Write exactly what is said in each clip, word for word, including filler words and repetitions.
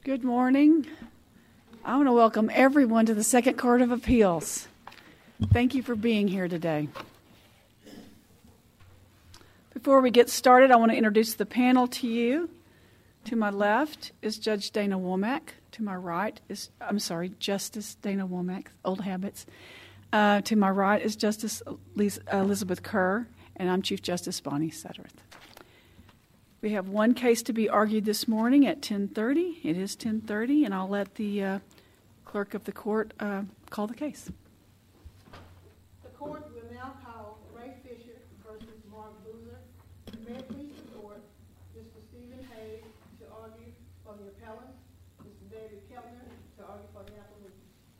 Good morning. I want to welcome everyone to the Second Court of Appeals. Thank you for being here today. Before we get started, I want to introduce the panel to you. To my left is Judge Dana Womack. To my right is, I'm sorry, Justice Dana Womack, old habits. Uh, to my right is Justice Elizabeth Kerr, and I'm Chief Justice Bonnie Sudworth. We have one case to be argued this morning at ten thirty. It is ten thirty, and I'll let the uh, clerk of the court uh, call the case. The court will now call Ray Fisher versus Mark Boozer. May it please the court, Mister Stephen Hayes to argue for the appellant, Mister David Keltner to argue for the appellant.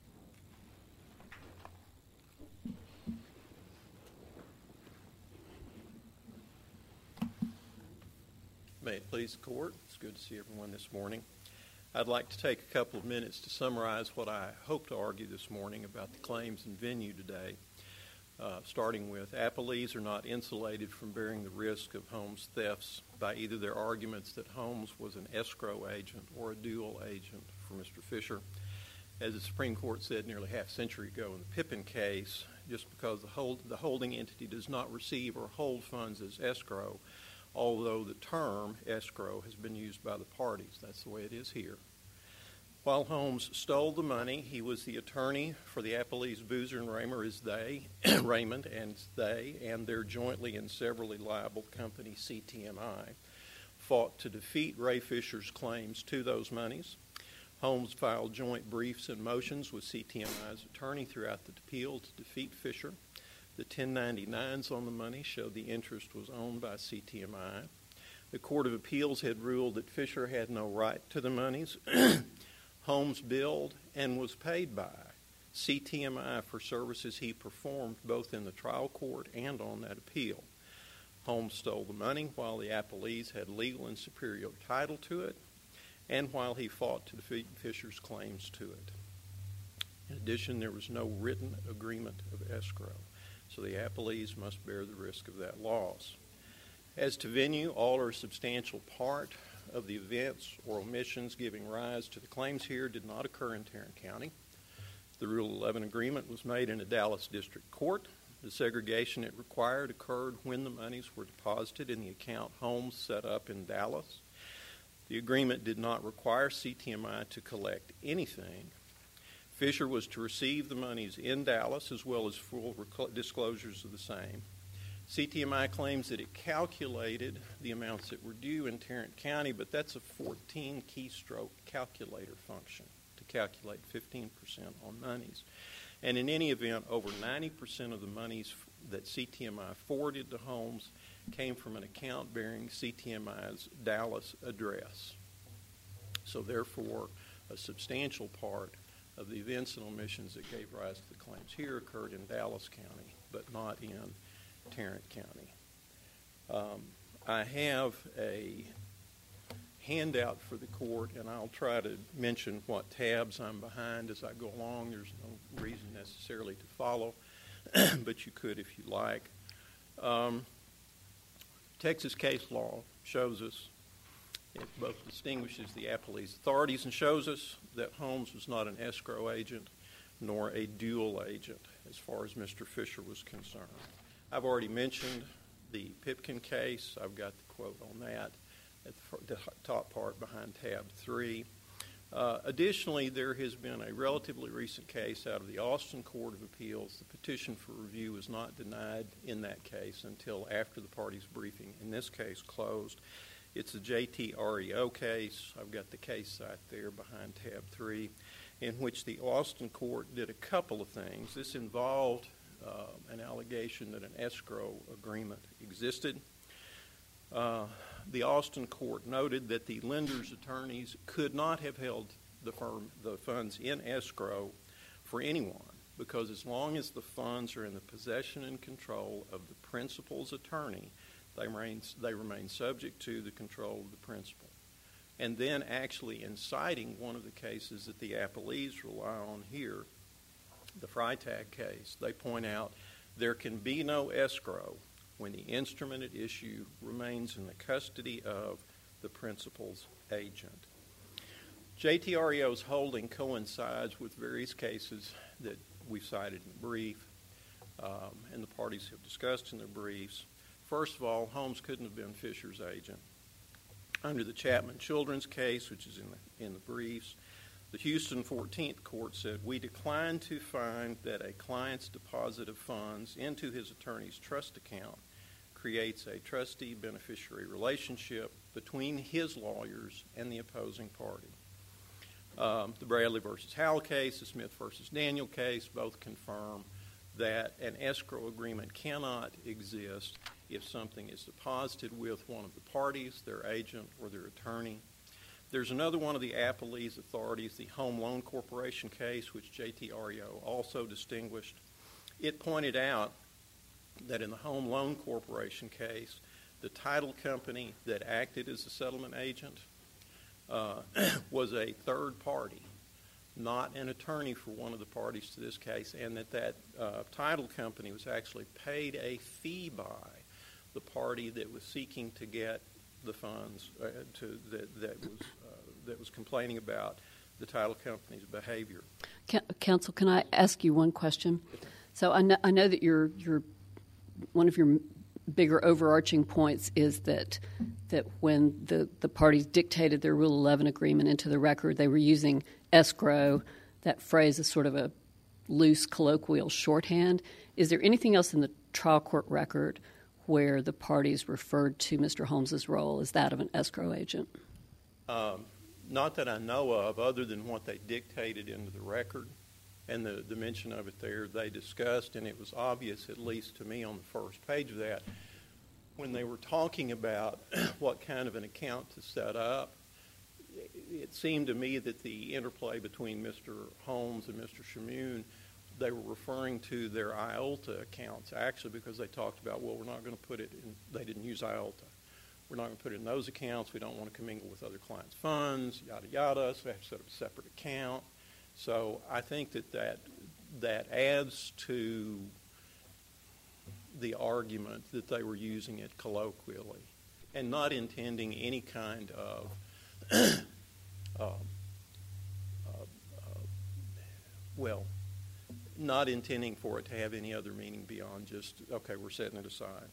May it please the court. It's good to see everyone this morning. I'd like to take a couple of minutes to summarize what I hope to argue this morning about the claims and venue today. Uh, starting with, appellees are not insulated from bearing the risk of Holmes thefts by either their arguments that Holmes was an escrow agent or a dual agent for Mister Fisher. As the Supreme Court said nearly half a century ago in the Pippin case, just because the, hold, the holding entity does not receive or hold funds as escrow, although the term escrow has been used by the parties. That's the way it is here. While Holmes stole the money, he was the attorney for the appellees Boozer and Raymer as they, Raymond and they, and their jointly and severally liable company C T M I fought to defeat Ray Fisher's claims to those monies. Holmes filed joint briefs and motions with C T M I's attorney throughout the appeal to defeat Fisher. The ten ninety-nines on the money showed the interest was owned by C T M I. The Court of Appeals had ruled that Fisher had no right to the monies. Holmes billed and was paid by C T M I for services he performed both in the trial court and on that appeal. Holmes stole the money while the appellees had legal and superior title to it, and while he fought to defeat Fisher's claims to it. In addition, there was no written agreement of escrow, so the appellees must bear the risk of that loss. As to venue, all or a substantial part of the events or omissions giving rise to the claims here did not occur in Tarrant County. The Rule eleven agreement was made in a Dallas District Court. The segregation it required occurred when the monies were deposited in the account Holmes set up in Dallas. The agreement did not require C T M I to collect anything. Fisher was to receive the monies in Dallas as well as full rec- disclosures of the same. C T M I claims that it calculated the amounts that were due in Tarrant County, but that's a fourteen keystroke calculator function to calculate fifteen percent on monies. And in any event, over ninety percent of the monies that C T M I forwarded to Holmes came from an account bearing C T M I's Dallas address. So therefore, a substantial part of the events and omissions that gave rise to the claims here occurred in Dallas County, but not in Tarrant County. Um, I have a handout for the court, and I'll try to mention what tabs I'm behind as I go along. There's no reason necessarily to follow, but you could if you like. Um, Texas case law shows us, it both distinguishes the appellee's authorities and shows us that Holmes was not an escrow agent nor a dual agent as far as Mister Fisher was concerned. I've already mentioned the Pipkin case. I've got the quote on that at the top part behind tab three. Uh, additionally, there has been a relatively recent case out of the Austin Court of Appeals. The petition for review was not denied in that case until after the party's briefing in this case closed. It's the J T R E O case. I've got the case site there behind tab three, in which the Austin court did a couple of things. This involved uh, an allegation that an escrow agreement existed. Uh, the Austin court noted that the lender's attorneys could not have held the firm, the funds in escrow for anyone, because as long as the funds are in the possession and control of the principal's attorney, they remain, they remain subject to the control of the principal. And then actually in citing one of the cases that the appellees rely on here, the Freitag case, they point out there can be no escrow when the instrument at issue remains in the custody of the principal's agent. J T R E O's holding coincides with various cases that we've cited in the brief um, and the parties have discussed in their briefs. First of all, Holmes couldn't have been Fisher's agent. Under the Chapman Children's case, which is in the, in the briefs, the Houston fourteenth Court said, "We decline to find that a client's deposit of funds into his attorney's trust account creates a trustee-beneficiary relationship between his lawyers and the opposing party." Um, the Bradley versus Howell case, the Smith versus Daniel case, both confirm that an escrow agreement cannot exist if something is deposited with one of the parties, their agent or their attorney. There's another one of the appellee's authorities, the Home Loan Corporation case, which J T R E O also distinguished. It pointed out that in the Home Loan Corporation case, the title company that acted as a settlement agent uh, was a third party, not an attorney for one of the parties to this case, and that that uh, title company was actually paid a fee by the party that was seeking to get the funds uh, to that, that was uh, that was complaining about the title company's behavior. Counsel, can I ask you one question? So I know, I know that you're you're one of your bigger overarching points is that that when the, the parties dictated their Rule eleven agreement into the record, they were using escrow. That phrase is sort of a loose colloquial shorthand. Is there anything else in the trial court record where the parties referred to Mister Holmes's role as that of an escrow agent? Um, not that I know of, other than what they dictated into the record and the, the mention of it there they discussed, and it was obvious, at least to me on the first page of that, when they were talking about what kind of an account to set up. It seemed to me that the interplay between Mister Holmes and Mister Shamoon, they were referring to their I O L T A accounts, actually, because they talked about, well, we're not going to put it in, they didn't use I O L T A. We're not going to put it in those accounts. We don't want to commingle with other clients' funds, yada, yada, so we have to set up a separate account. So I think that that, that adds to the argument that they were using it colloquially and not intending any kind of uh, uh, uh, well, not intending for it to have any other meaning beyond just, okay, we're setting it aside.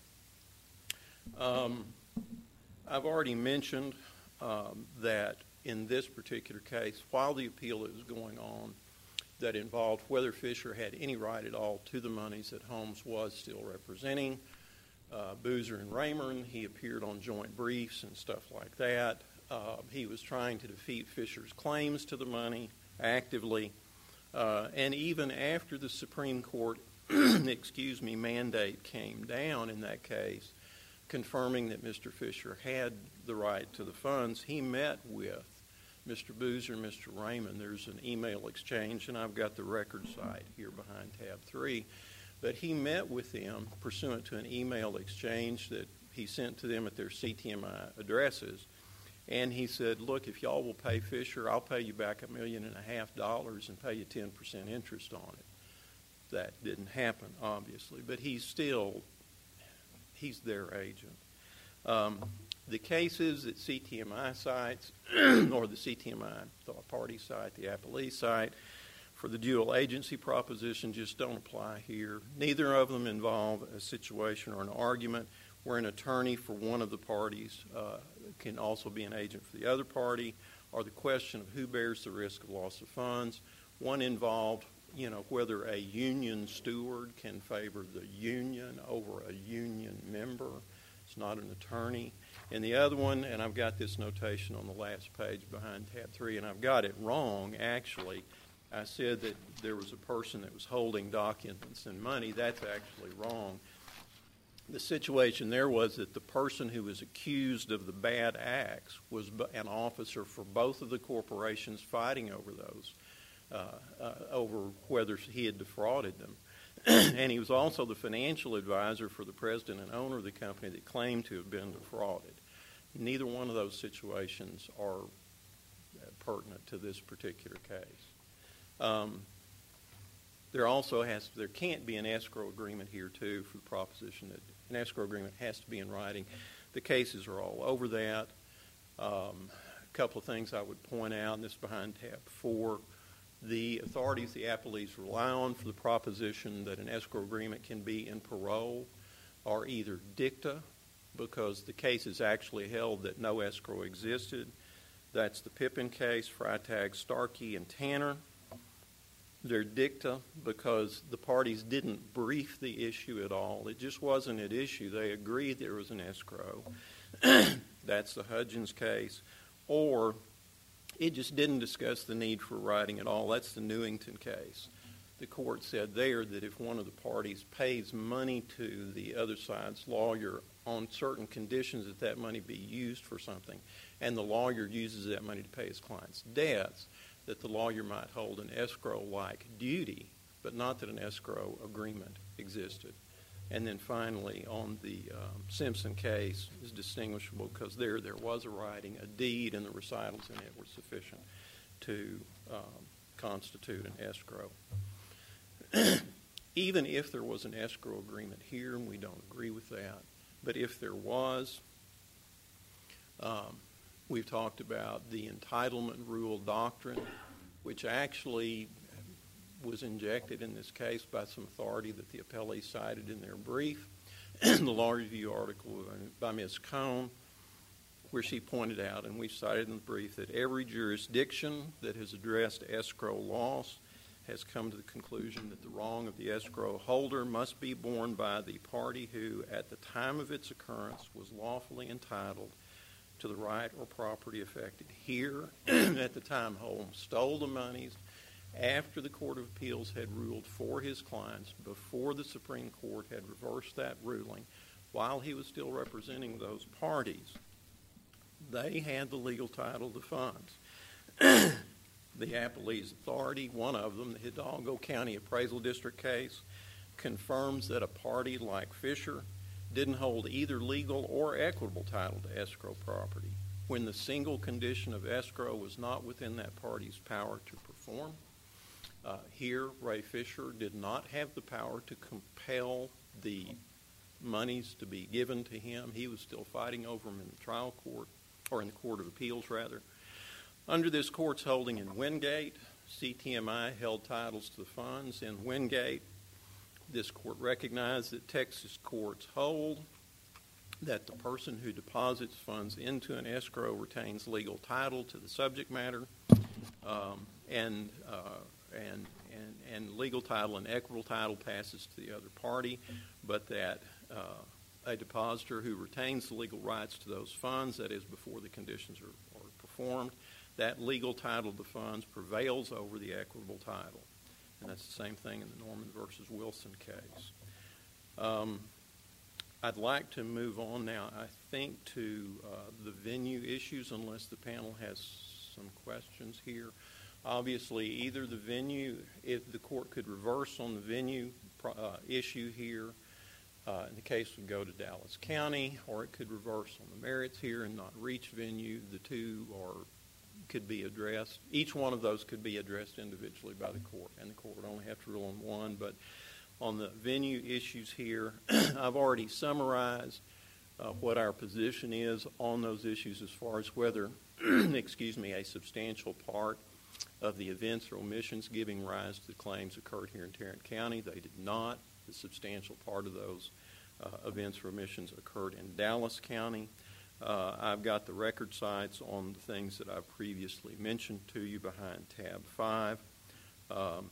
Um, I've already mentioned um, that in this particular case, while the appeal is going on, that involved whether Fisher had any right at all to the monies that Holmes was still representing. Uh, Boozer and Raymond, he appeared on joint briefs and stuff like that. Uh, he was trying to defeat Fisher's claims to the money actively. Uh, and even after the Supreme Court, excuse me, mandate came down in that case, confirming that Mister Fisher had the right to the funds, he met with Mister Boozer and Mister Raymond. There's an email exchange, and I've got the record site here behind tab three. But he met with them pursuant to an email exchange that he sent to them at their C T M I addresses. And he said, look, if y'all will pay Fisher, I'll pay you back a million and a half dollars and pay you ten percent interest on it. That didn't happen, obviously, but he's still, he's their agent. Um, the cases that C T M I cites, or the C T M I thought party site, the appellee site, for the dual agency proposition just don't apply here. Neither of them involve a situation or an argument where an attorney for one of the parties uh, can also be an agent for the other party, or the question of who bears the risk of loss of funds. One involved, you know, whether a union steward can favor the union over a union member. It's not an attorney. And the other one, and I've got this notation on the last page behind tab three, and I've got it wrong, actually. I said that there was a person that was holding documents and money. That's actually wrong. The situation there was that the person who was accused of the bad acts was an officer for both of the corporations fighting over those, uh, uh, over whether he had defrauded them. And he was also the financial advisor for the president and owner of the company that claimed to have been defrauded. Neither one of those situations are pertinent to this particular case. Um, there also has, there can't be an escrow agreement here, too, for the proposition that an escrow agreement has to be in writing. The cases are all over that. Um, couple of things I would point out, and this is behind tab four. The authorities the appellees rely on for the proposition that an escrow agreement can be in parole are either dicta, because the case is actually held that no escrow existed. That's the Pippin case, Freitag, Starkey, and Tanner. They're dicta because the parties didn't brief the issue at all. It just wasn't at issue. They agreed there was an escrow. That's the Hudgens case. Or it just didn't discuss the need for writing at all. That's the Newington case. The court said there that if one of the parties pays money to the other side's lawyer on certain conditions that that money be used for something, and the lawyer uses that money to pay his client's debts, that the lawyer might hold an escrow-like duty, but not that an escrow agreement existed. And then finally, on the um, Simpson case, is distinguishable because there there was a writing, a deed, and the recitals in it were sufficient to um, constitute an escrow. Even if there was an escrow agreement here, and we don't agree with that, but if there was, um, we've talked about the entitlement rule doctrine, which actually was injected in this case by some authority that the appellee cited in their brief. The Law Review article by Miz Cohn, where she pointed out, and we cited in the brief, that every jurisdiction that has addressed escrow loss has come to the conclusion that the wrong of the escrow holder must be borne by the party who, at the time of its occurrence, was lawfully entitled to the right or property affected. Here, at the time Holmes stole the monies, after the Court of Appeals had ruled for his clients, before the Supreme Court had reversed that ruling, while he was still representing those parties, they had the legal title to funds. The appellee's authority, one of them, the Hidalgo County Appraisal District case, confirms that a party like Fisher didn't hold either legal or equitable title to escrow property when the single condition of escrow was not within that party's power to perform. Uh, here, Ray Fisher did not have the power to compel the monies to be given to him. He was still fighting over them in the trial court, or in the Court of Appeals, rather. Under this court's holding in Wingate, C T M I held titles to the funds. In Wingate, this court recognized that Texas courts hold that the person who deposits funds into an escrow retains legal title to the subject matter, um, and, uh, and, and, and legal title and equitable title passes to the other party, but that uh, a depositor who retains the legal rights to those funds, that is before the conditions are, are performed, that legal title to the funds prevails over the equitable title. And that's the same thing in the Norman versus Wilson case. Um, I'd like to move on now, I think, to uh, the venue issues, unless the panel has some questions here. Obviously, either the venue, if the court could reverse on the venue uh, issue here, uh, and the case would go to Dallas County, or it could reverse on the merits here and not reach venue. The two are could be addressed. Each one of those could be addressed individually by the court, and the court would only have to rule on one. But on the venue issues here, I've already summarized uh, what our position is on those issues as far as whether, excuse me, a substantial part of the events or omissions giving rise to the claims occurred here in Tarrant County. They did not. The substantial part of those uh, events or omissions occurred in Dallas County. Uh, I've got the record sites on the things that I've previously mentioned to you behind tab five. Um,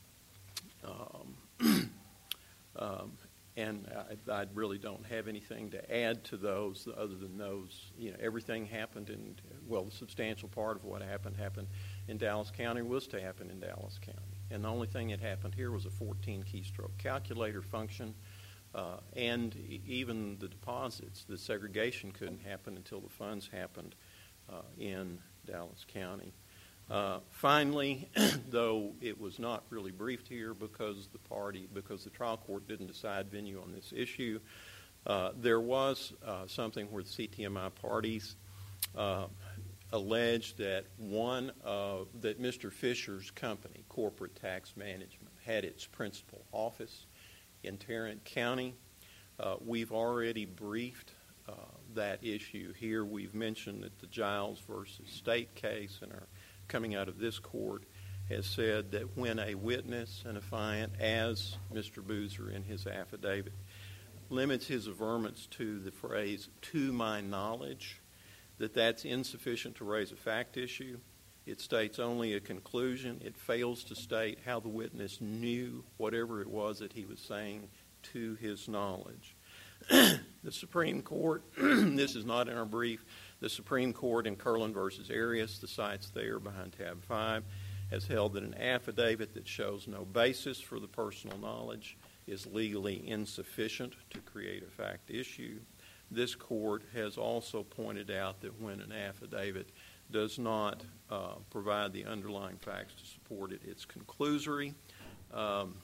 um, um, and I, I really don't have anything to add to those other than those. You know, everything happened in, well, the substantial part of what happened happened in Dallas County was to happen in Dallas County. And the only thing that happened here was a fourteen keystroke calculator function. Uh, and e- even the deposits, the segregation couldn't happen until the funds happened uh, in Dallas County. Uh, finally, though it was not really briefed here because the party, because the trial court didn't decide venue on this issue, uh, there was uh, something where the C T M I parties uh, alleged that one of, that Mister Fisher's company, Corporate Tax Management, had its principal office in Tarrant County. Uh, we've already briefed uh, that issue. Here we've mentioned that the Giles versus State case in our coming out of this court has said that when a witness, an affiant, as Mister Boozer in his affidavit, limits his averments to the phrase, "to my knowledge," that that's insufficient to raise a fact issue. It states only a conclusion. It fails to state how the witness knew whatever it was that he was saying to his knowledge. The Supreme Court, this is not in our brief, the Supreme Court in Curlin versus Arias, the cite's there behind tab five, has held that an affidavit that shows no basis for the personal knowledge is legally insufficient to create a fact issue. This court has also pointed out that when an affidavit does not uh, provide the underlying facts to support it, it's conclusory um,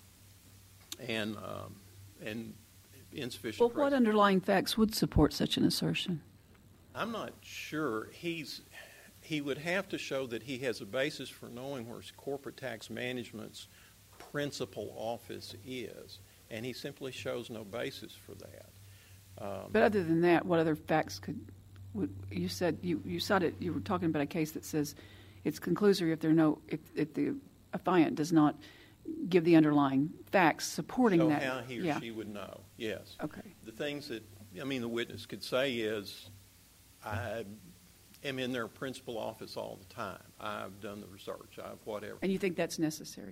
and um, and insufficient. Well, what underlying facts would support such an assertion? I'm not sure. He's he would have to show that he has a basis for knowing where corporate tax management's principal office is, and he simply shows no basis for that. Um, But other than that, what other facts could? Would, you said you you cited you were talking about a case that says it's conclusory if there are no if, if the affiant does not give the underlying facts supporting so that. how he or yeah. she would know. Yes. Okay. The things that I mean the witness could say is, I am in their principal office all the time. I've done the research. I've whatever. And you think that's necessary?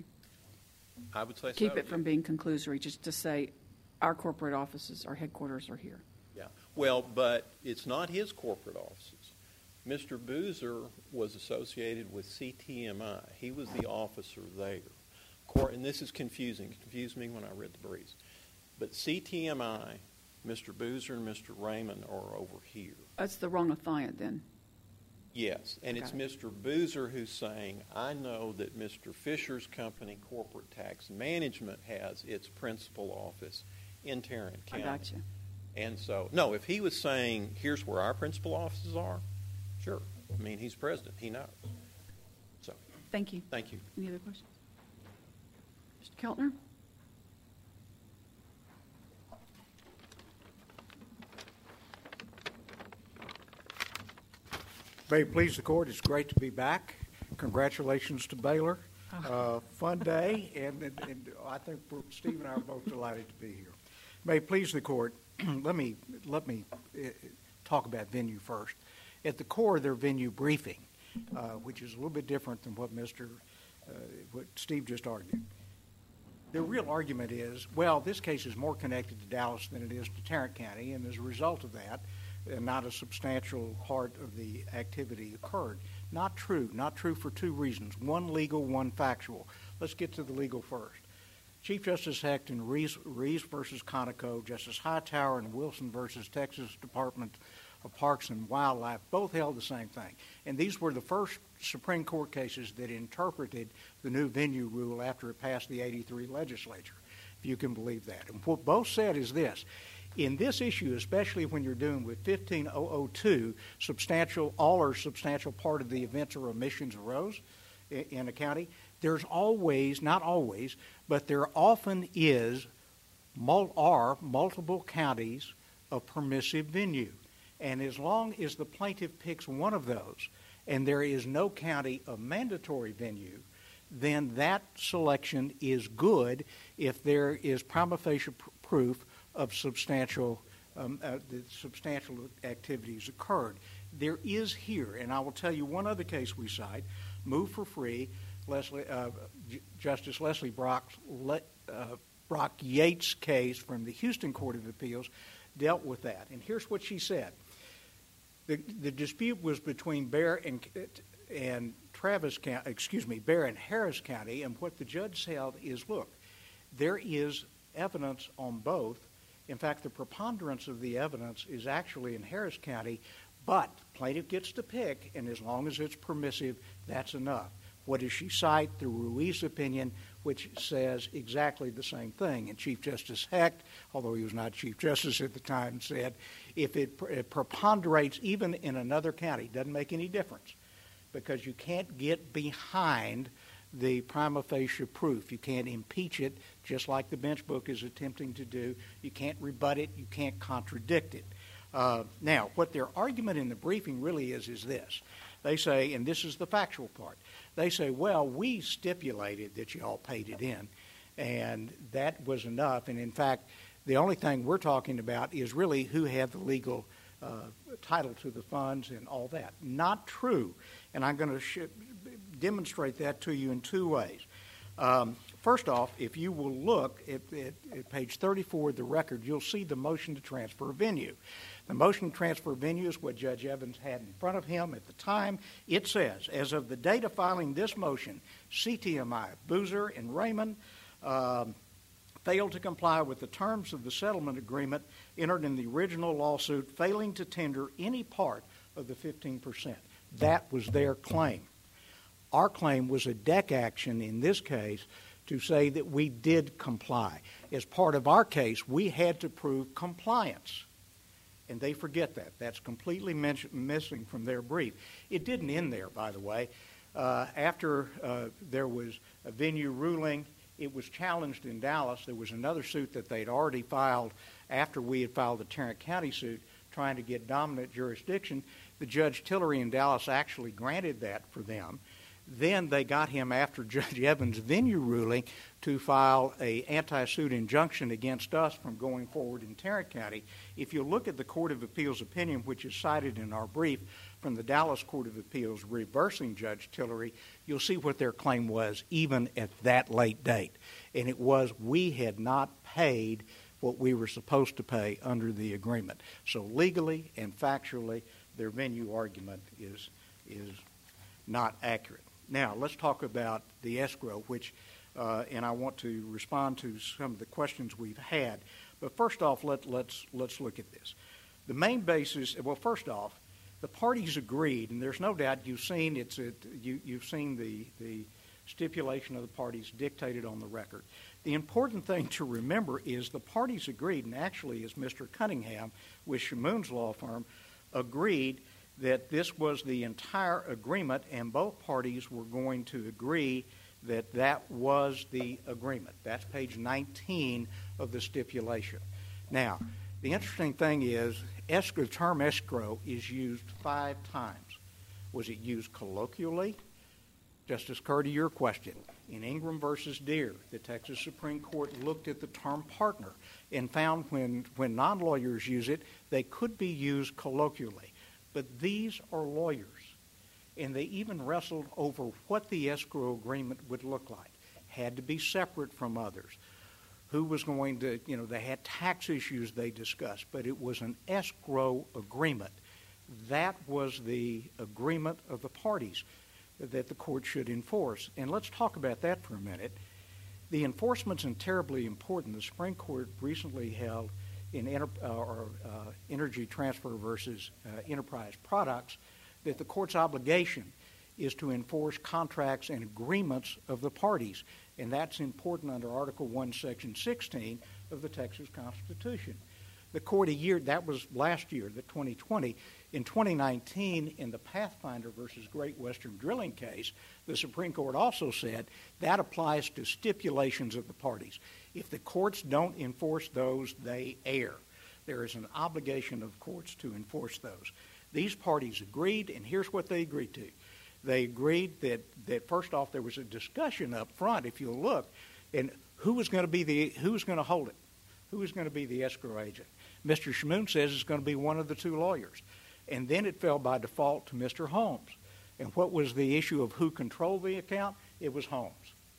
I would say Keep so. it from being conclusory, just to say our corporate offices, our headquarters are here. Yeah. Well, but it's not his corporate offices. Mister Boozer was associated with C T M I. He was the officer there. And this is confusing. It confused me when I read the briefs. But C T M I, Mister Boozer and Mister Raymond are over here. That's the wrong affiant then. Yes, and it's Okay. Mister Boozer who's saying, I know that Mister Fisher's company, Corporate Tax Management, has its principal office in Tarrant I County. got you. And so, no, if he was saying, here's where our principal offices are, sure. I mean, he's president. He knows. So, Thank you. thank you. Any other questions? Mister Keltner? May it please the court, it's great to be back. Congratulations to Baylor. Uh, fun day, and, and, and I think Steve and I are both delighted to be here. May it please the court, let me let me uh, talk about venue first. At the core of their venue briefing, uh, which is a little bit different than what Mister Uh, what Steve just argued. Their real argument is, well, this case is more connected to Dallas than it is to Tarrant County, and as a result of that, uh, not a substantial part of the activity occurred. Not true. Not true for two reasons. One legal, one factual. Let's get to the legal first. Chief Justice Hecht in Reeves, Reeves versus Conoco, Justice Hightower in Wilson versus Texas Department of Parks and Wildlife both held the same thing. And these were the first Supreme Court cases that interpreted the new venue rule after it passed the eighty-three legislature, if you can believe that. And what both said is this. In this issue, especially when you're dealing with fifteen oh two, substantial, all or substantial part of the events or omissions arose in, in a county, there's always, not always, but there often is, mul- are multiple counties of permissive venue. And as long as the plaintiff picks one of those and there is no county of mandatory venue, then that selection is good if there is prima facie pr- proof of substantial um, uh, the substantial activities occurred. There is here, and I will tell you one other case we cite, Move for Free, Leslie, uh, J- Justice Leslie Brock, Le- uh, Brock Yates case from the Houston Court of Appeals dealt with that. And here's what she said. The, the dispute was between Bear and, and Travis County, excuse me, Bear and Harris County, and what the judge held is, look, there is evidence on both. In fact, the preponderance of the evidence is actually in Harris County, but plaintiff gets to pick, and as long as it's permissive, that's enough. What does she cite? The Ruiz opinion, which says exactly the same thing. And Chief Justice Hecht, although he was not Chief Justice at the time, said if it, it preponderates even in another county, doesn't make any difference, because you can't get behind the prima facie proof. You can't impeach it, just like the bench book is attempting to do. You can't rebut it. You can't contradict it. Uh, now, what their argument in the briefing really is is this. They say, and this is the factual part, they say, well, we stipulated that you all paid it in, and that was enough. And in fact, the only thing we're talking about is really who had the legal uh, title to the funds and all that. Not true. And I'm going to sh- demonstrate that to you in two ways. Um, first off, if you will look at, at, at page thirty-four of the record, you'll see the motion to transfer venue. The motion to transfer venue is what Judge Evans had in front of him at the time. It says, as of the date of filing this motion, C T M I, Boozer, and Raymond um, failed to comply with the terms of the settlement agreement entered in the original lawsuit, failing to tender any part of the fifteen percent. That was their claim. Our claim was a deck action in this case to say that we did comply. As part of our case, we had to prove compliance. And they forget that. That's completely men- missing from their brief. It didn't end there, by the way. Uh, after uh, there was a venue ruling, it was challenged in Dallas. There was another suit that they'd already filed after we had filed the Tarrant County suit trying to get dominant jurisdiction. The Judge Tillery in Dallas actually granted that for them. Then they got him, after Judge Evans' venue ruling, to file an anti-suit injunction against us from going forward in Tarrant County. If you look at the Court of Appeals opinion, which is cited in our brief from the Dallas Court of Appeals reversing Judge Tillery, you'll see what their claim was even at that late date. And it was we had not paid what we were supposed to pay under the agreement. So legally and factually, their venue argument is is not accurate. Now, let's talk about the escrow, which, uh, and I want to respond to some of the questions we've had. But first off, let, let's let's look at this. The main basis, well, first off, the parties agreed, and there's no doubt you've seen it's a, you, you've seen the the stipulation of the parties dictated on the record. The important thing to remember is the parties agreed, and actually, as Mister Cunningham with Shamoon's law firm agreed, that this was the entire agreement, and both parties were going to agree that that was the agreement. That's page nineteen of the stipulation. Now, the interesting thing is escrow, the term escrow is used five times. Was it used colloquially? Justice Kerr, to your question, in Ingram versus Deere, the Texas Supreme Court looked at the term partner and found when, when non-lawyers use it, they could be used colloquially. But these are lawyers, and they even wrestled over what the escrow agreement would look like. Had to be separate from others. Who was going to, you know, they had tax issues they discussed, but it was an escrow agreement. That was the agreement of the parties that the court should enforce. And let's talk about that for a minute. The enforcement's terribly important. The Supreme Court recently held in enter, uh, or, uh, energy transfer versus uh, enterprise products, that the court's obligation is to enforce contracts and agreements of the parties. And that's important under Article one, Section sixteen of the Texas Constitution. The court a year, that was last year, the twenty twenty. In twenty nineteen, in the Pathfinder versus Great Western Drilling case, the Supreme Court also said that applies to stipulations of the parties. If the courts don't enforce those, they err. There is an obligation of courts to enforce those. These parties agreed, and here's what they agreed to. They agreed that, that first off, there was a discussion up front, if you'll look, and who was going to be the, who was going to hold it? Who was going to be the escrow agent? Mister Shamoon says it's going to be one of the two lawyers. And then it fell by default to Mister Holmes. And what was the issue of who controlled the account? It was Holmes.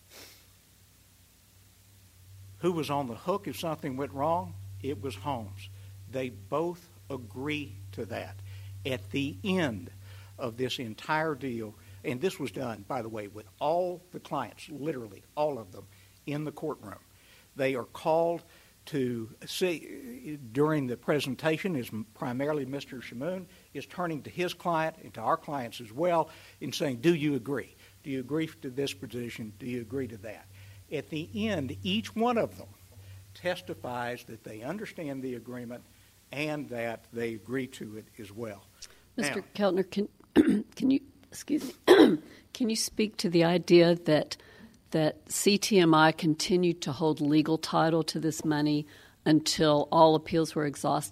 Who was on the hook if something went wrong? It was Holmes. They both agree to that. At the end of this entire deal, and this was done, by the way, with all the clients, literally all of them, in the courtroom. They are called to see, during the presentation, is primarily Mister Shamoon, is turning to his client and to our clients as well and saying, do you agree? Do you agree to this position? Do you agree to that? At the end, each one of them testifies that they understand the agreement and that they agree to it as well. Mister Now, Keltner, can can you excuse me? Can you speak to the idea that that C T M I continued to hold legal title to this money until all appeals were exhausted?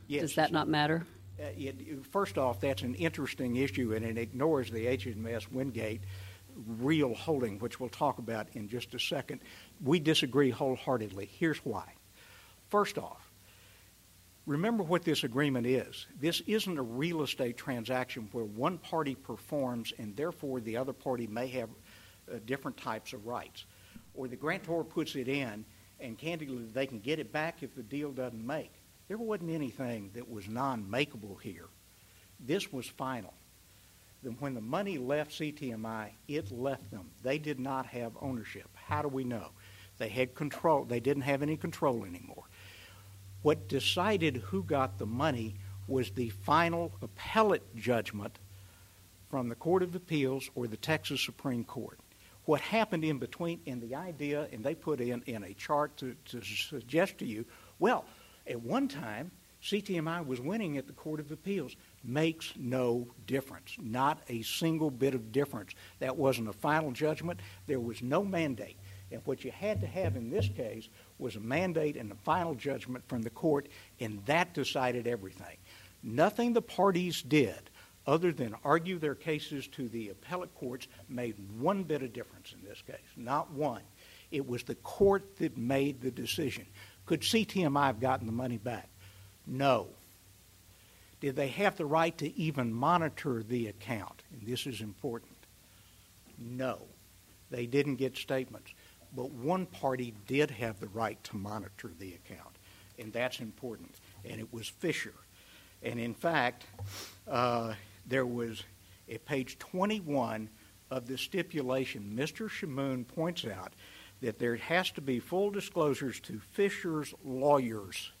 Yes. Does that not matter? Uh, it, first off, that's an interesting issue, and it ignores the H M S Wingate real holding, which we'll talk about in just a second. We disagree wholeheartedly. Here's why. First off, remember what this agreement is. This isn't a real estate transaction where one party performs and therefore the other party may have uh, different types of rights. Or the grantor puts it in and candidly they can get it back if the deal doesn't make. There wasn't anything that was non-makeable here. This was final. Then when the money left C T M I, it left them. They did not have ownership. How do we know? They had control. They didn't have any control anymore. What decided who got the money was the final appellate judgment from the Court of Appeals or the Texas Supreme Court. What happened in between, and the idea, and they put in, in a chart to, to suggest to you, well, at one time, C T M I was winning at the Court of Appeals. Makes no difference. Not a single bit of difference. That wasn't a final judgment. There was no mandate. And what you had to have in this case was a mandate and a final judgment from the court, and that decided everything. Nothing the parties did other than argue their cases to the appellate courts made one bit of difference in this case. Not one. It was the court that made the decision. Could C T M I have gotten the money back? No. Did they have the right to even monitor the account? And this is important. No. They didn't get statements. But one party did have the right to monitor the account, and that's important, and it was Fisher. And in fact, uh, there was, at page twenty-one of the stipulation, Mister Shamoon points out that there has to be full disclosures to Fisher's lawyers.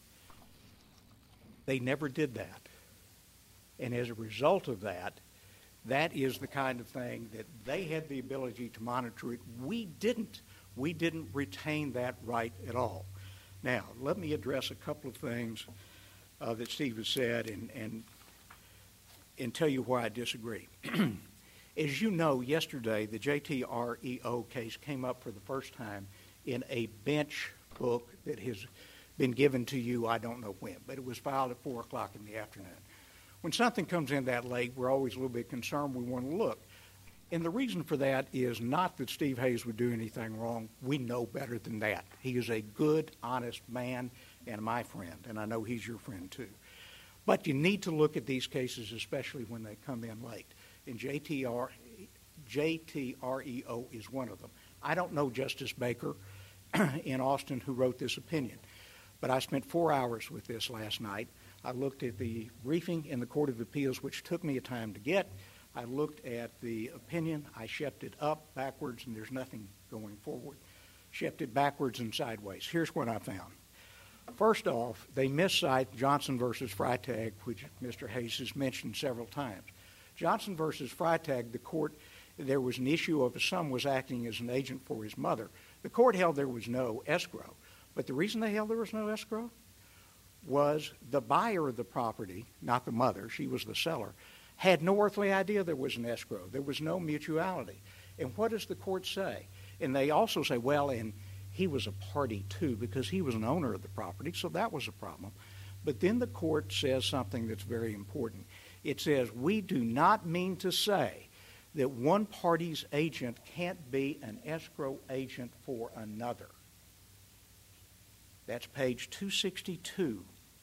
They never did that. And as a result of that, that is the kind of thing that they had the ability to monitor it. We didn't. We didn't retain that right at all. Now, let me address a couple of things uh, that Steve has said and, and, and tell you why I disagree. As you know, yesterday, the J T R E O case came up for the first time in a bench book that has been given to you, I don't know when, but it was filed at four o'clock in the afternoon. When something comes in that late, we're always a little bit concerned. We want to look. And the reason for that is not that Steve Hayes would do anything wrong. We know better than that. He is a good, honest man and my friend, and I know he's your friend too. But you need to look at these cases, especially when they come in late. And J T R, J T R E O is one of them. I don't know Justice Baker in Austin who wrote this opinion, but I spent four hours with this last night. I looked at the briefing in the Court of Appeals, which took me a time to get. I looked at the opinion. I shept it up, backwards, and there's nothing going forward. Shept it backwards and sideways. Here's what I found. First off, they miscite Johnson versus Freitag, which Mister Hayes has mentioned several times. Johnson versus Freitag, the court, there was an issue of a son was acting as an agent for his mother. The court held there was no escrow. But the reason they held there was no escrow was the buyer of the property, not the mother, she was the seller, had no earthly idea there was an escrow. There was no mutuality. And what does the court say? And they also say, well, and he was a party too because he was an owner of the property, so that was a problem. But then the court says something that's very important. It says, we do not mean to say that one party's agent can't be an escrow agent for another. That's page two sixty-two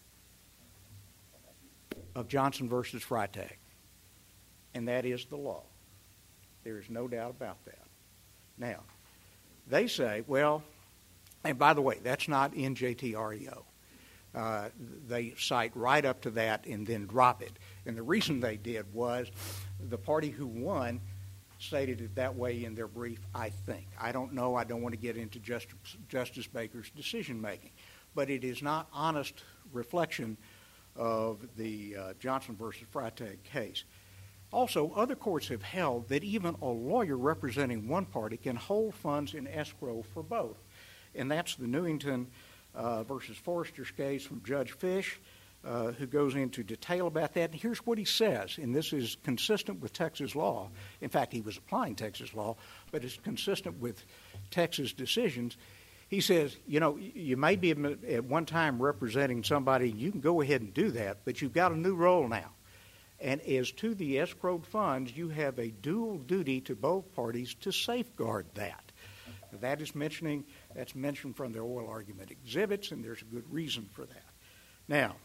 of Johnson versus Freitag. And that is the law. There is no doubt about that. Now, they say, well, and by the way, that's not in J T R E O. Uh, they cite right up to that and then drop it. And the reason they did was the party who won stated it that way in their brief, I think. I don't know. I don't want to get into Justice, Justice Baker's decision-making. But it is not honest reflection of the uh, Johnson versus Freitag case. Also, other courts have held that even a lawyer representing one party can hold funds in escrow for both. And that's the Newington uh, versus Forrester's case from Judge Fish, uh, who goes into detail about that. And here's what he says, and this is consistent with Texas law. In fact, he was applying Texas law, but it's consistent with Texas decisions. He says, you know, you may be at one time representing somebody, you can go ahead and do that, but you've got a new role now. And as to the escrowed funds, you have a dual duty to both parties to safeguard that. That is mentioning, that's mentioned from the oral argument exhibits, and there's a good reason for that. Now,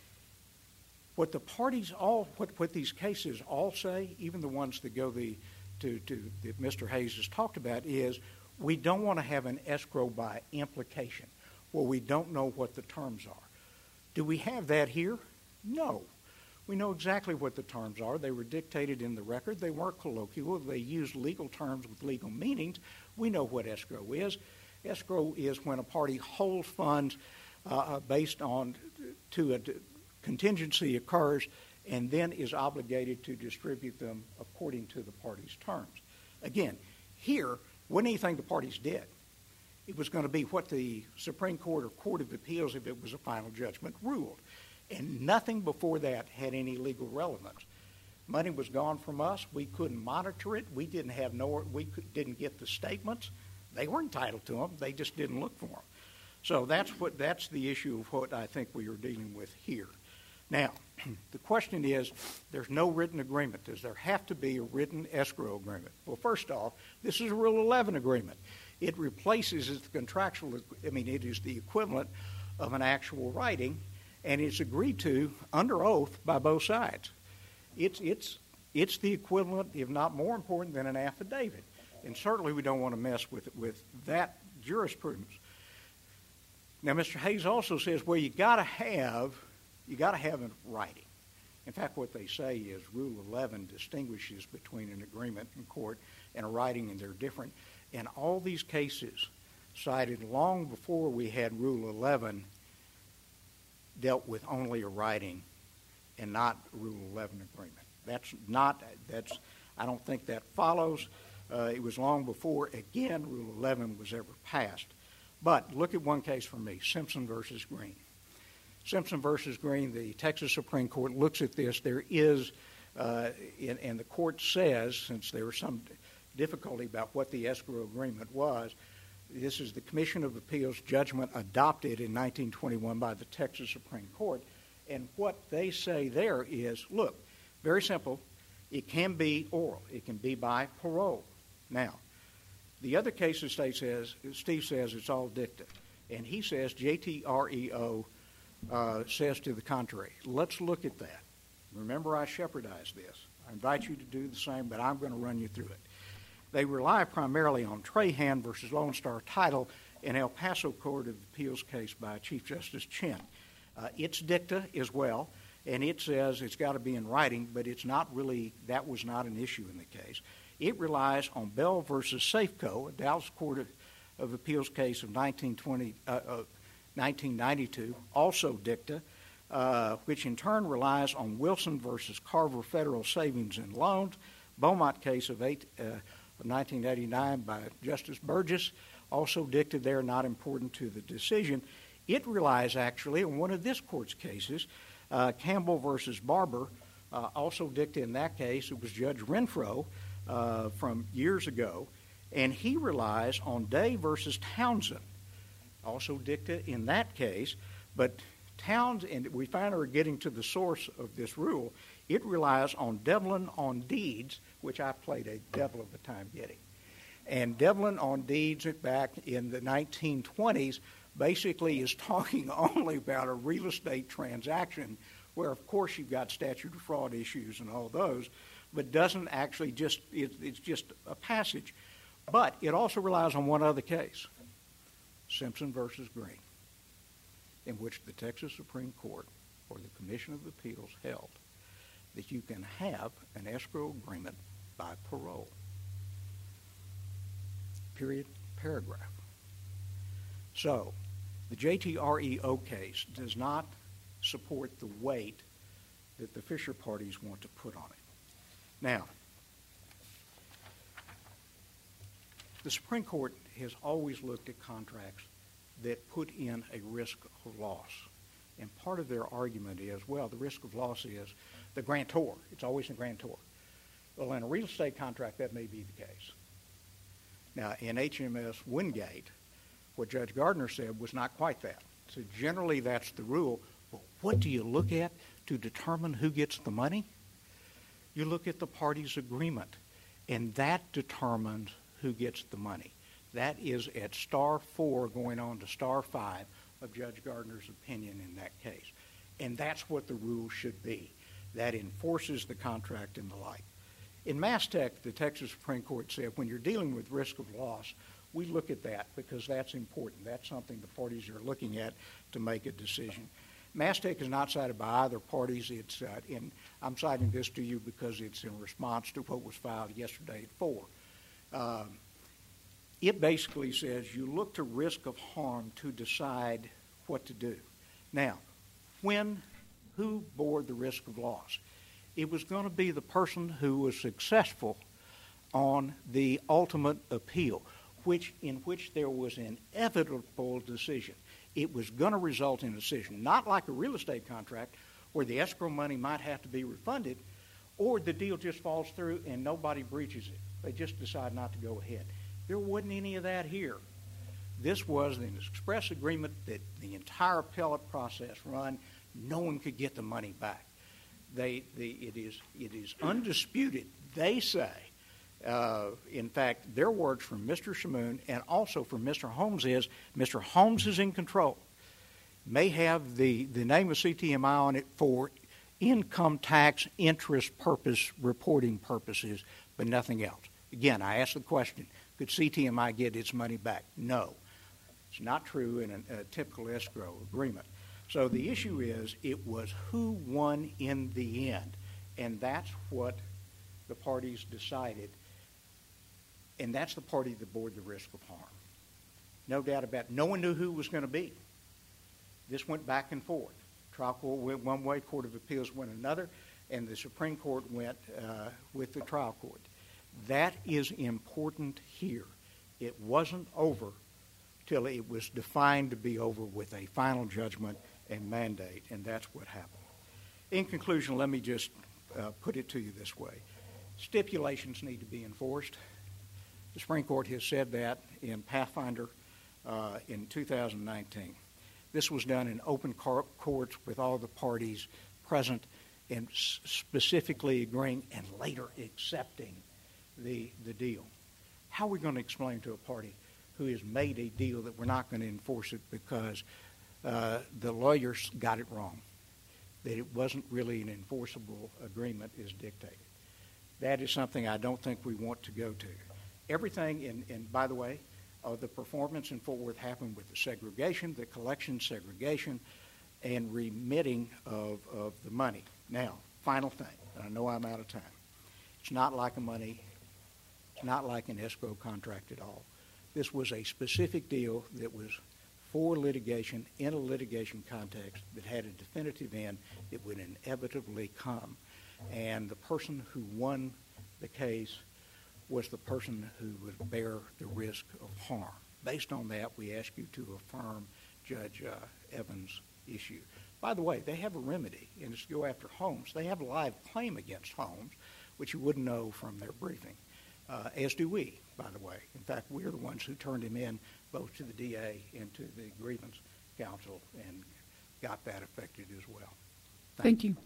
what the parties all, what, what these cases all say, even the ones that go the, to, to that Mister Hayes has talked about, is we don't want to have an escrow by implication, where we don't know what the terms are. Do we have that here? No. We know exactly what the terms are. They were dictated in the record. They weren't colloquial. They used legal terms with legal meanings. We know what escrow is. Escrow is when a party holds funds uh, based on to a contingency occurs and then is obligated to distribute them according to the party's terms. Again, here, wasn't anything the parties did. It was going to be what the Supreme Court or Court of Appeals, if it was a final judgment, ruled. And nothing before that had any legal relevance. Money was gone from us. We couldn't monitor it. We didn't have no. We could, didn't get the statements. They were entitled to them. They just didn't look for them. So that's what that's the issue of what I think we are dealing with here. Now, the question is, there's no written agreement. Does there have to be a written escrow agreement? Well, first off, this is a Rule eleven agreement. It replaces the contractual. I mean, it is the equivalent of an actual writing. And it's agreed to under oath by both sides. It's, it's, it's the equivalent, if not more important, than an affidavit. And certainly we don't want to mess with, with that jurisprudence. Now, Mister Hayes also says, well, you got to have, you got to have a writing. In fact, what they say is Rule eleven distinguishes between an agreement in court and a writing, and they're different. And all these cases cited long before we had Rule eleven dealt with only a writing and not Rule eleven agreement. That's not, that's, I don't think that follows. Uh, it was long before, again, Rule eleven was ever passed. But look at one case for me, Simpson versus Green. Simpson versus Green, the Texas Supreme Court looks at this. There is, uh, and, and the court says, since there was some difficulty about what the escrow agreement was, this is the Commission of Appeals judgment adopted in nineteen twenty-one by the Texas Supreme Court. And what they say there is, look, very simple. It can be oral. It can be by parole. Now, the other cases Steve says, Steve says it's all dicta. And he says J T R E O uh, says to the contrary. Let's look at that. Remember, I shepherdized this. I invite you to do the same, but I'm going to run you through it. They rely primarily on Trahan versus Lone Star Title, an El Paso Court of Appeals case by Chief Justice Chin. Uh, it's dicta as well, and it says it's got to be in writing, but it's not really, that was not an issue in the case. It relies on Bell versus Safeco, a Dallas Court of, of Appeals case of nineteen twenty, uh, uh, nineteen ninety-two, also dicta, uh, which in turn relies on Wilson versus Carver Federal Savings and Loans, Beaumont case of eight, uh, of nineteen eighty-nine by Justice Burgess, also dicta there, not important to the decision. It relies actually on one of this court's cases, uh, Campbell versus Barber, uh, also dicta in that case. It was Judge Renfro uh, from years ago, and he relies on Day versus Townsend, also dicta in that case. But Townsend, and we finally are getting to the source of this rule, it relies on Devlin on Deeds, which I played a devil of a time getting. And Devlin on Deeds back in the nineteen twenties basically is talking only about a real estate transaction where, of course, you've got statute of fraud issues and all those, but doesn't actually just, it, it's just a passage. But it also relies on one other case, Simpson versus Green, in which the Texas Supreme Court or the Commission of Appeals held that you can have an escrow agreement by parole. Period, paragraph. So, the J T R E O case does not support the weight that the Fisher parties want to put on it. Now, the Supreme Court has always looked at contracts that put in a risk of loss. And part of their argument is, well, the risk of loss is the grantor. It's always the grantor. Well, in a real estate contract, that may be the case. Now, in H M S Wingate, What Judge Gardner said was not quite that. So generally that's the rule. Well, what do you look at to determine who gets the money? You look at the parties' agreement, and that determines who gets the money. That is at star four going on to star five of Judge Gardner's opinion in that case. And that's what the rule should be. That enforces the contract and the like. In Mastech, the Texas Supreme Court said when you're dealing with risk of loss, we look at that because that's important. That's something the parties are looking at to make a decision. Mastech is not cited by either parties. It's uh, in, I'm citing this to you because it's in response to what was filed yesterday at four. Um, it basically says you look to risk of harm to decide what to do. Now, when, who bore the risk of loss? It was going to be the person who was successful on the ultimate appeal, which in which there was an inevitable decision. It was going to result in a decision, not like a real estate contract where the escrow money might have to be refunded, or the deal just falls through and nobody breaches it. They just decide not to go ahead. There wasn't any of that here. This was an express agreement that the entire appellate process run. No one could get the money back. They, the, it is, it is undisputed. They say, uh, in fact, their words from Mister Shamoon and also from Mister Holmes is, Mister Holmes is in control. May have the, the name of C T M I on it for income tax interest purpose reporting purposes, but nothing else. Again, I asked the question, could C T M I get its money back? No. It's not true in a, a typical escrow agreement. So the issue is, it was who won in the end, and that's what the parties decided, and that's the party that bore the risk of harm. No doubt about it. No one knew who was going to be. This went back and forth. Trial court went one way, Court of Appeals went another, and the Supreme Court went uh, with the trial court. That is important here. It wasn't over till it was defined to be over with a final judgment and mandate, and that's what happened. In conclusion, let me just uh, put it to you this way. Stipulations need to be enforced. The Supreme Court has said that in Pathfinder uh, in two thousand nineteen. This was done in open courts with all the parties present and s- specifically agreeing and later accepting the, the deal. How are we going to explain to a party who has made a deal that we're not going to enforce it because uh, the lawyers got it wrong, that it wasn't really an enforceable agreement as dictated? That is something I don't think we want to go to. Everything, and, and by the way, uh, the performance in Fort Worth happened with the segregation, the collection segregation, and remitting of, of the money. Now, final thing, I know I'm out of time. It's not like a money, it's not like an escrow contract at all. This was a specific deal that was for litigation in a litigation context that had a definitive end that would inevitably come. And the person who won the case was the person who would bear the risk of harm. Based on that, we ask you to affirm Judge uh, Evans' issue. By the way, they have a remedy, and it's to go after Holmes. They have a live claim against Holmes, which you wouldn't know from their briefing, uh, as do we, by the way. In fact, we're the ones who turned him in both to the D A and to the grievance counsel and got that affected as well. Thank, Thank you.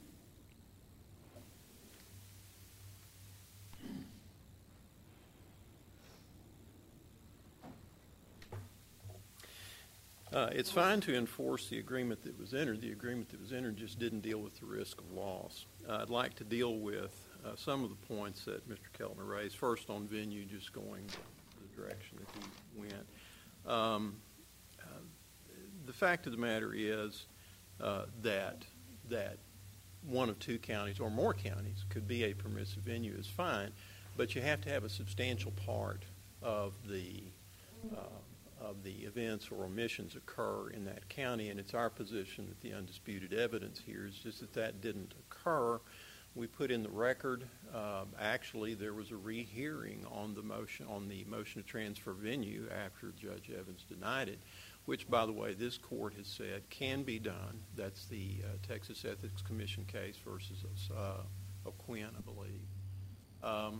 Uh, it's fine to enforce the agreement that was entered. The agreement that was entered just didn't deal with the risk of loss. Uh, I'd like to deal with uh, some of the points that Mister Keltner raised. First on venue, just going the direction that he went. Um, uh, the fact of the matter is uh, that that one of two counties or more counties could be a permissive venue is fine, but you have to have a substantial part of the uh, of the events or omissions occur in that county, and it's our position that the undisputed evidence here is just that that didn't occur. We put in the record, uh, actually there was a rehearing on the motion on the motion to transfer venue after Judge Evans denied it, which, by the way, this court has said can be done. That's the uh, Texas Ethics Commission case versus uh, O'Quinn, I believe. Um,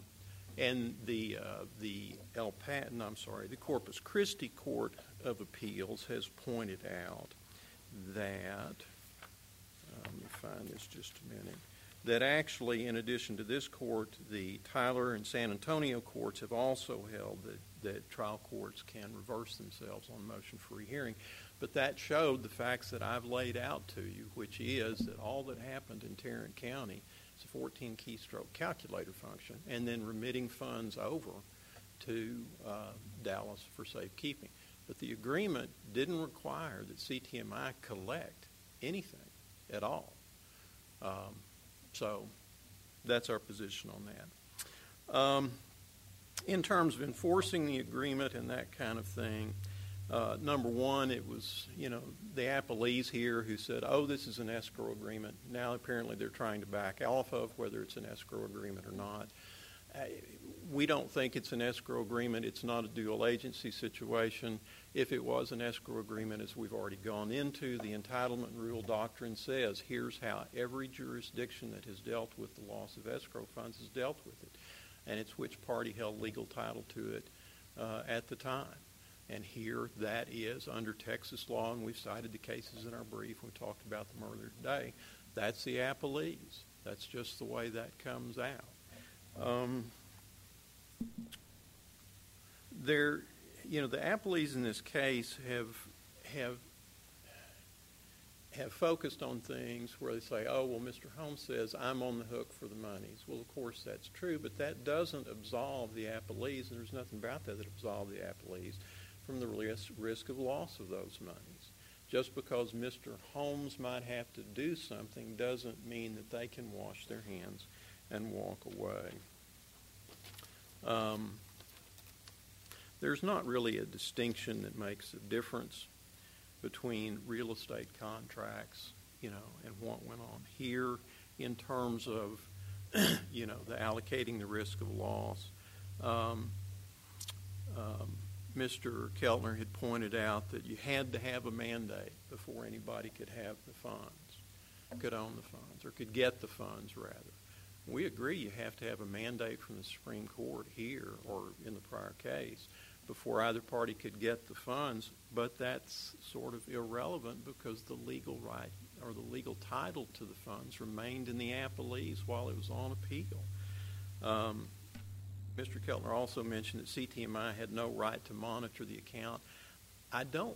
And the uh, the El Paton, I'm sorry, the Corpus Christi Court of Appeals has pointed out that, uh, let me find this just a minute, that actually, in addition to this court, the Tyler and San Antonio courts have also held that, that trial courts can reverse themselves on motion for rehearing. But that showed the facts that I've laid out to you, which is that all that happened in Tarrant County is a fourteen keystroke calculator function and then remitting funds over to uh, Dallas for safekeeping. But the agreement didn't require that C T M I collect anything at all. Um, so that's our position on that. Um, in terms of enforcing the agreement and that kind of thing, uh, number one, it was, you know, the appellees here who said, oh, this is an escrow agreement. Now apparently they're trying to back off of whether it's an escrow agreement or not. Uh, we don't think it's an escrow agreement. It's not a dual agency situation. If it was an escrow agreement, as we've already gone into, the entitlement rule doctrine says here's how every jurisdiction that has dealt with the loss of escrow funds has dealt with it. And it's which party held legal title to it uh, at the time. And here that is under Texas law, and we've cited the cases in our brief. We talked about them earlier today. That's the appellees. That's just the way that comes out. Um, there, you know, the appellees in this case have have have focused on things where they say, oh, well, Mister Holmes says I'm on the hook for the monies. Well, of course, that's true, but that doesn't absolve the appellees, and there's nothing about that that absolves the appellees from the risk, risk of loss of those monies. Just because Mister Holmes might have to do something doesn't mean that they can wash their hands and walk away. Um, there's not really a distinction that makes a difference between real estate contracts, you know, and what went on here in terms of, you know, the allocating the risk of loss. Um, um, Mister Keltner had pointed out that you had to have a mandate before anybody could have the funds, could own the funds, or could get the funds, rather. We agree you have to have a mandate from the Supreme Court here or in the prior case before either party could get the funds, but that's sort of irrelevant because the legal right or the legal title to the funds remained in the appellees while it was on appeal. Um, Mister Keltner also mentioned that C T M I had no right to monitor the account. I don't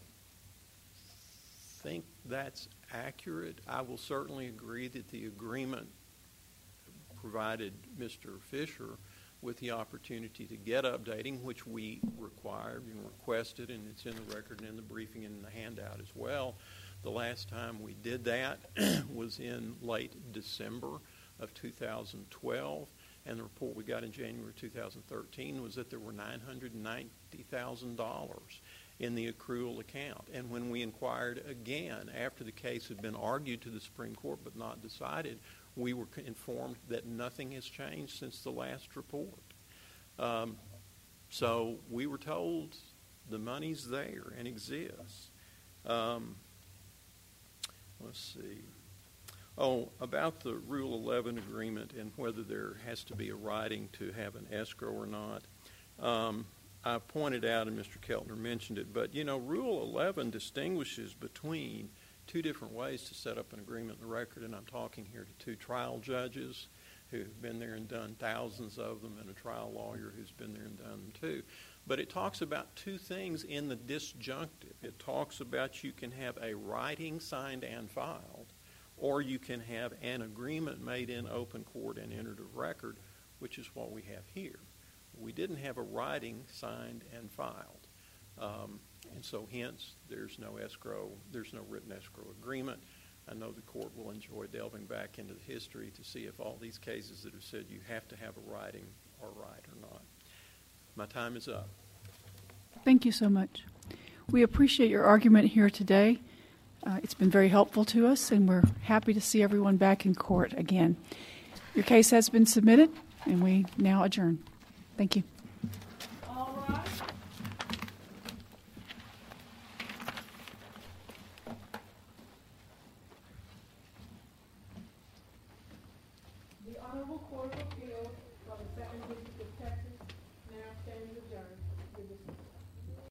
think that's accurate. I will certainly agree that the agreement provided Mister Fisher with the opportunity to get updating, which we required and requested, and it's in the record and in the briefing and in the handout as well. The last time we did that was in late December of two thousand twelve, and the report we got in January two thousand thirteen was that there were nine hundred ninety thousand dollars in the accrual account. And when we inquired again after the case had been argued to the Supreme Court but not decided, we were informed that nothing has changed since the last report. Um, so we were told the money's there and exists. Um, let's see. Oh, about the Rule eleven agreement and whether there has to be a writing to have an escrow or not. Um, I pointed out, and Mister Keltner mentioned it, but, you know, Rule eleven distinguishes between two different ways to set up an agreement in the record, and I'm talking here to two trial judges who have been there and done thousands of them, and a trial lawyer who's been there and done them too. But it talks about two things in the disjunctive. It talks about you can have a writing signed and filed, or you can have an agreement made in open court and entered a record, which is what we have here. We didn't have a writing signed and filed. Um, and so hence, there's no escrow, there's no written escrow agreement. I know the court will enjoy delving back into the history to see if all these cases that have said you have to have a writing are right or not. My time is up. Thank you so much. We appreciate your argument here today. Uh, it's been very helpful to us, and we're happy to see everyone back in court again. Your case has been submitted, and we now adjourn. Thank you.